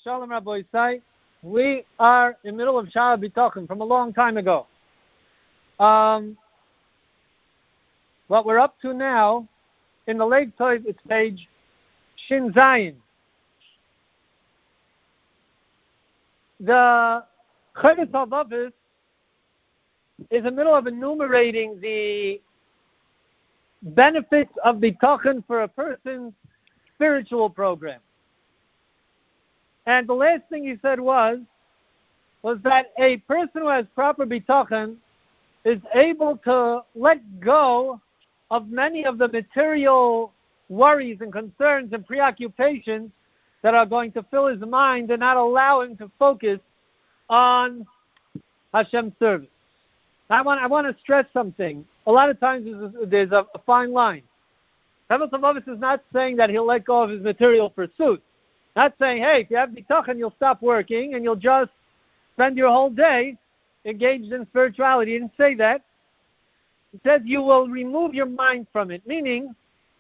Shalom Rabbi Isai. We are in the middle of Sha'ar B'Tachon from a long time ago. What we're up to now, in the late Tov, it's page Shin Zayin. The Chodesh HaLevavos is in the middle of enumerating the benefits of B'Tachon for a person's spiritual program. And the last thing he said was that a person who has proper B'Tachon is able to let go of many of the material worries and concerns and preoccupations that are going to fill his mind and not allow him to focus on Hashem's service. I want to stress something. A lot of times there's a fine line. Chodesh HaLevavos is not saying that he'll let go of his material pursuits. Not saying, hey, if you have B'Tachon, you'll stop working and you'll just spend your whole day engaged in spirituality. He didn't say that. He says you will remove your mind from it, meaning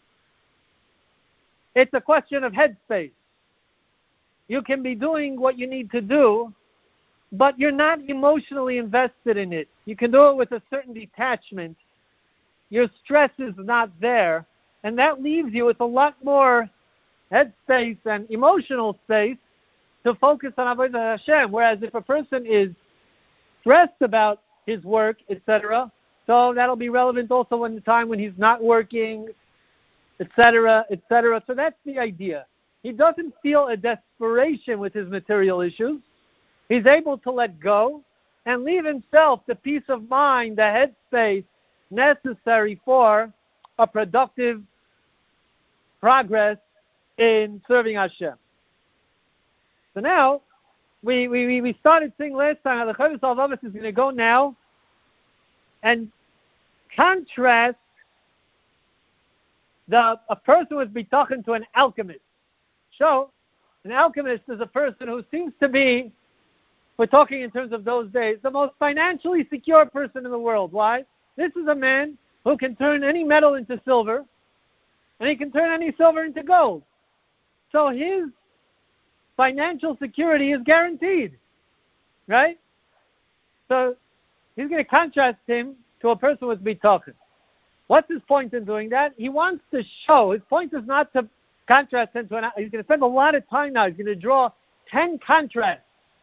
it's a question of headspace. You can be doing what you need to do, but you're not emotionally invested in it. You can do it with a certain detachment. Your stress is not there, and that leaves you with a lot more headspace and emotional space to focus on Avodah Hashem. Whereas if a person is stressed about his work, etc., so that'll be relevant also in the time when he's not working, etc., etc. So that's the idea. He doesn't feel a desperation with his material issues. He's able to let go and leave himself the peace of mind, the headspace necessary for a productive progress in serving Hashem. So now, we started seeing last time how the Chodesh HaLevavos is going to go now and contrast a person with B'Tachon to an alchemist. So, an alchemist is a person who seems to be, we're talking in terms of those days, the most financially secure person in the world. Why? This is a man who can turn any metal into silver, and he can turn any silver into gold. So his financial security is guaranteed, right? So he's going to contrast him to a person with B'Tachon. What's his point in doing that? He wants to show, his point is not to contrast him to he's going to spend a lot of time now. He's going to draw 10 contrasts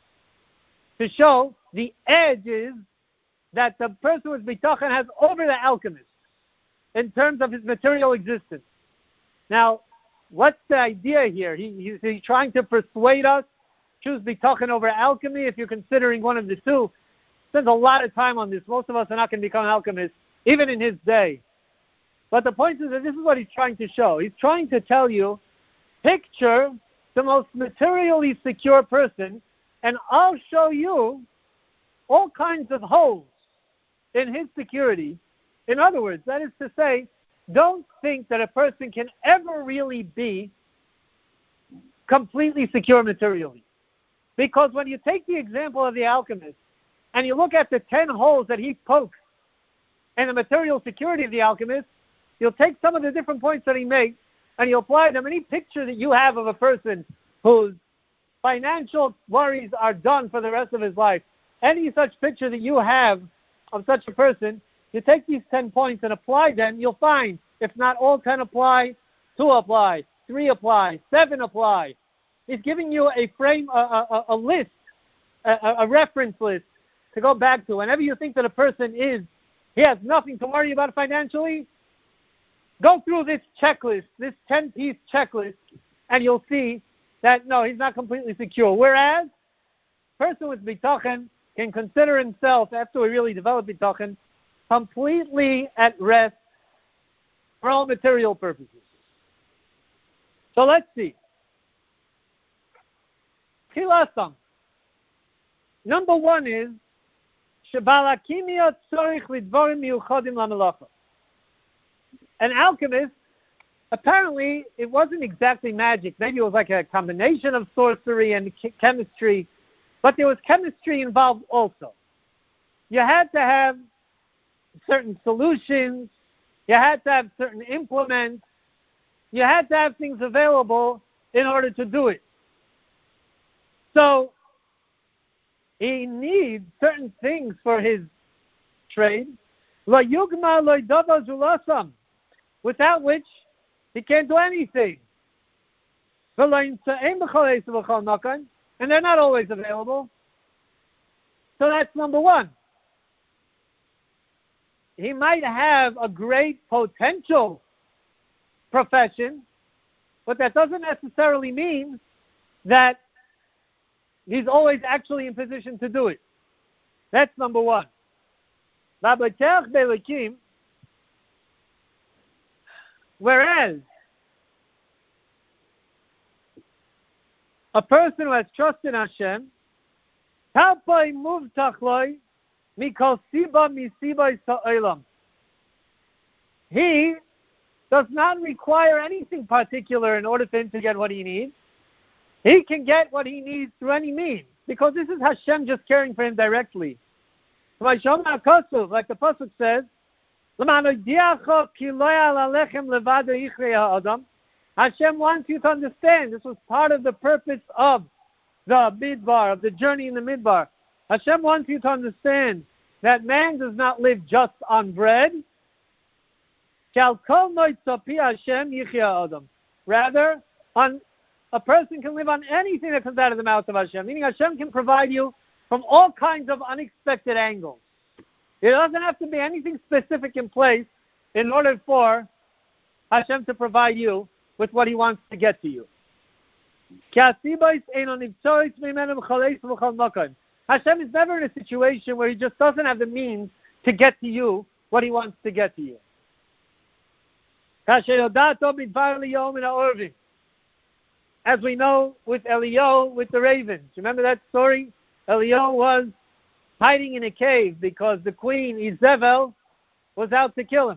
to show the edges that the person with B'Tachon has over the alchemist in terms of his material existence. Now, what's the idea here? He's trying to persuade us, choose B'Tachon over alchemy. If you're considering one of the two, spends a lot of time on this. Most of us are not going to become alchemists, even in his day. But the point is that this is what he's trying to show. He's trying to tell you, picture the most materially secure person, and I'll show you all kinds of holes in his security. In other words, that is to say, don't think that a person can ever really be completely secure materially. Because when you take the example of the alchemist and you look at the 10 holes that he pokes in the material security of the alchemist, you'll take some of the different points that he makes and you apply them. Any picture that you have of a person whose financial worries are done for the rest of his life, any such picture that you have of such a person, you take these 10 points and apply them, you'll find, if not all 10 apply, 2 apply, 3 apply, 7 apply. He's giving you a frame, a list, a reference list to go back to. Whenever you think that a person he has nothing to worry about financially, go through this checklist, this 10-piece checklist, and you'll see that, no, he's not completely secure. Whereas, a person with B'Tachon can consider himself, after we really develop B'Tachon, completely at rest for all material purposes. So let's see. Chilasam. Number 1 is Shebalakimia tzorich lidvorim miuchodim lamelacha. An alchemist, apparently, it wasn't exactly magic. Maybe it was like a combination of sorcery and chemistry, but there was chemistry involved also. You had to have certain solutions. You had to have certain implements. You had to have things available in order to do it. So he needs certain things for his trade, without which he can't do anything. And they're not always available. So that's number one. He might have a great potential profession, but that doesn't necessarily mean that he's always actually in position to do it. That's number one. Whereas a person who has trust in Hashem, he does not require anything particular in order for him to get what he needs. He can get what he needs through any means, because this is Hashem just caring for him directly. Like the Pasuk says, Hashem wants you to understand, this was part of the purpose of the Midbar, of the journey in the Midbar. Hashem wants you to understand that man does not live just on bread. Rather, a person can live on anything that comes out of the mouth of Hashem, meaning Hashem can provide you from all kinds of unexpected angles. It doesn't have to be anything specific in place in order for Hashem to provide you with what He wants to get to you. Hashem is never in a situation where He just doesn't have the means to get to you what He wants to get to you. As we know with Eliyahu, with the ravens. Remember that story? Eliyahu was hiding in a cave because the queen, Izebel, was out to kill him.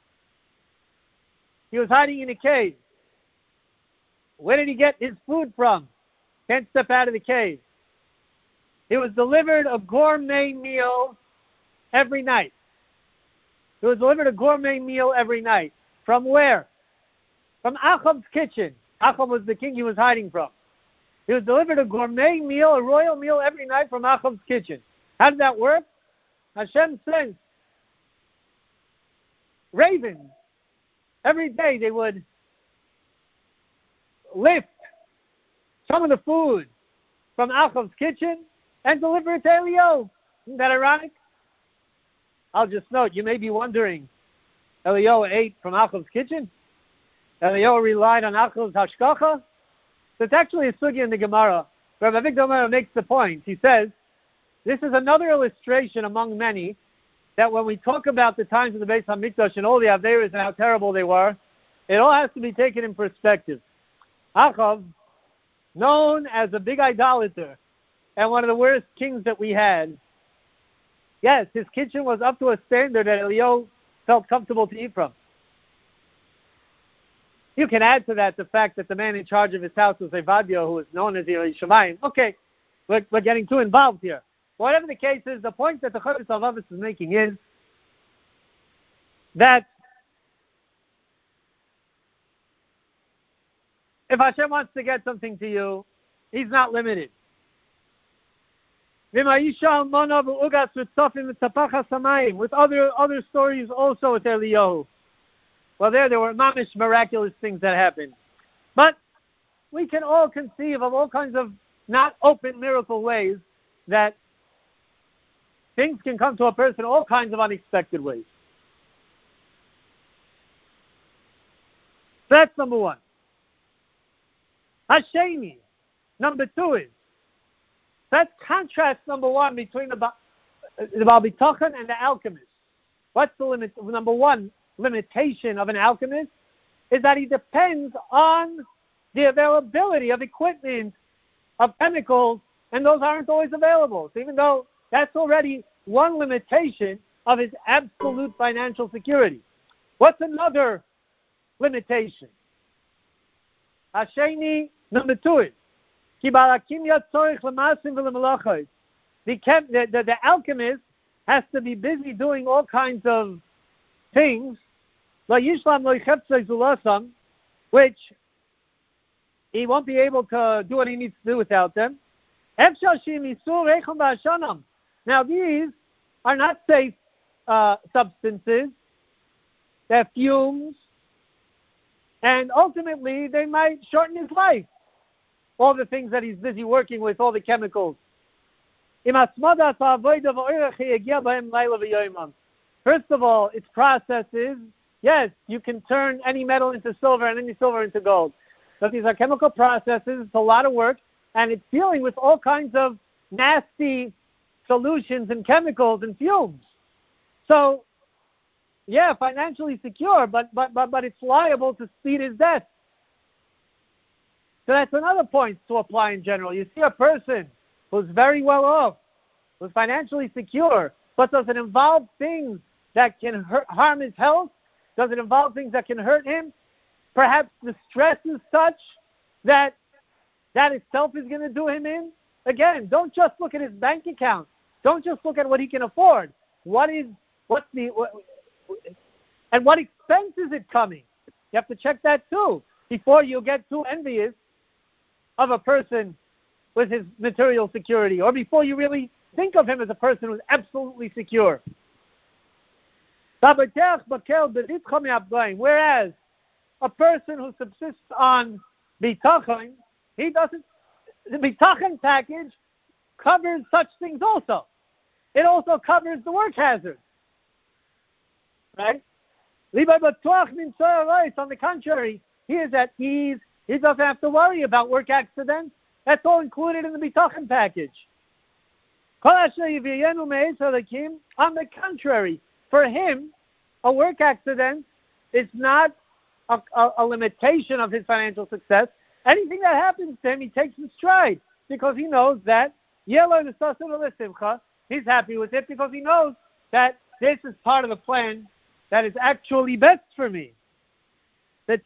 He was hiding in a cave. Where did he get his food from? Can't step out of the cave. He was delivered a gourmet meal every night. He was delivered a gourmet meal every night. From where? From Achab's kitchen. Achab was the king he was hiding from. He was delivered a gourmet meal, a royal meal every night from Achab's kitchen. How did that work? Hashem sent ravens. Every day they would lift some of the food from Achab's kitchen and deliver it to Eliyahu. Isn't that ironic? I'll just note, you may be wondering, Eliyahu ate from Achab's kitchen? Eliyahu relied on Achab's hashkacha? So it's actually a sugya in the Gemara. Rabbi Avigdor makes the point. He says, this is another illustration among many that when we talk about the times of the Beis HaMikdash and all the Averas and how terrible they were, it all has to be taken in perspective. Achav, known as a big idolater and one of the worst kings that we had, yes, his kitchen was up to a standard that Eliyahu felt comfortable to eat from. You can add to that the fact that the man in charge of his house was Evadio, who was known as Yirei Shamayim. Okay, we're getting too involved here. Whatever the case is, the point that the Chovos HaLevavos is making is that if Hashem wants to get something to you, He's not limited. With other stories also with Eliyahu. Well, there were mamish miraculous things that happened. But we can all conceive of all kinds of not open miracle ways that things can come to a person all kinds of unexpected ways. That's number one. Hasheni. Number two is, that's contrast number one between the Baal Bitachon and the alchemist. What's the limit? Number one limitation of an alchemist is that he depends on the availability of equipment, of chemicals, and those aren't always available. So even though that's already one limitation of his absolute financial security. What's another limitation? Hasheni, number two is, the alchemist has to be busy doing all kinds of things, which he won't be able to do what he needs to do without them. Now these are not safe substances. They're fumes. And ultimately, they might shorten his life. All the things that he's busy working with, all the chemicals. First of all, its processes. Yes, you can turn any metal into silver and any silver into gold. But these are chemical processes. It's a lot of work. And it's dealing with all kinds of nasty solutions and chemicals and fumes. So, yeah, financially secure, but it's liable to speed his death. So that's another point to apply in general. You see a person who's very well off, who's financially secure, but does it involve things that can harm his health? Does it involve things that can hurt him? Perhaps the stress is such that itself is going to do him in? Again, don't just look at his bank account. Don't just look at what he can afford. And what expense is it coming? You have to check that too before you get too envious of a person with his material security, or before you really think of him as a person who's absolutely secure. Whereas a person who subsists on bitachon, the bitachon package covers such things also. It also covers the work hazard. Right? On the contrary, he is at ease. He doesn't have to worry about work accidents. That's all included in the bitachon package. On the contrary, for him, a work accident is not a limitation of his financial success. Anything that happens to him, he takes in stride because he knows that he's happy with it because he knows that this is part of the plan that is actually best for me. And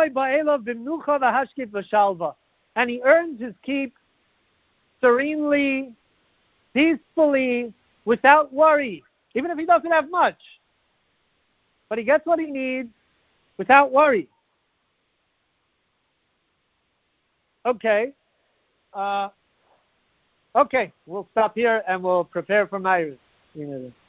he earns his keep serenely, peacefully, without worry, even if he doesn't have much. But he gets what he needs without worry. Okay. Okay, we'll stop here and we'll prepare for Ma'ariv.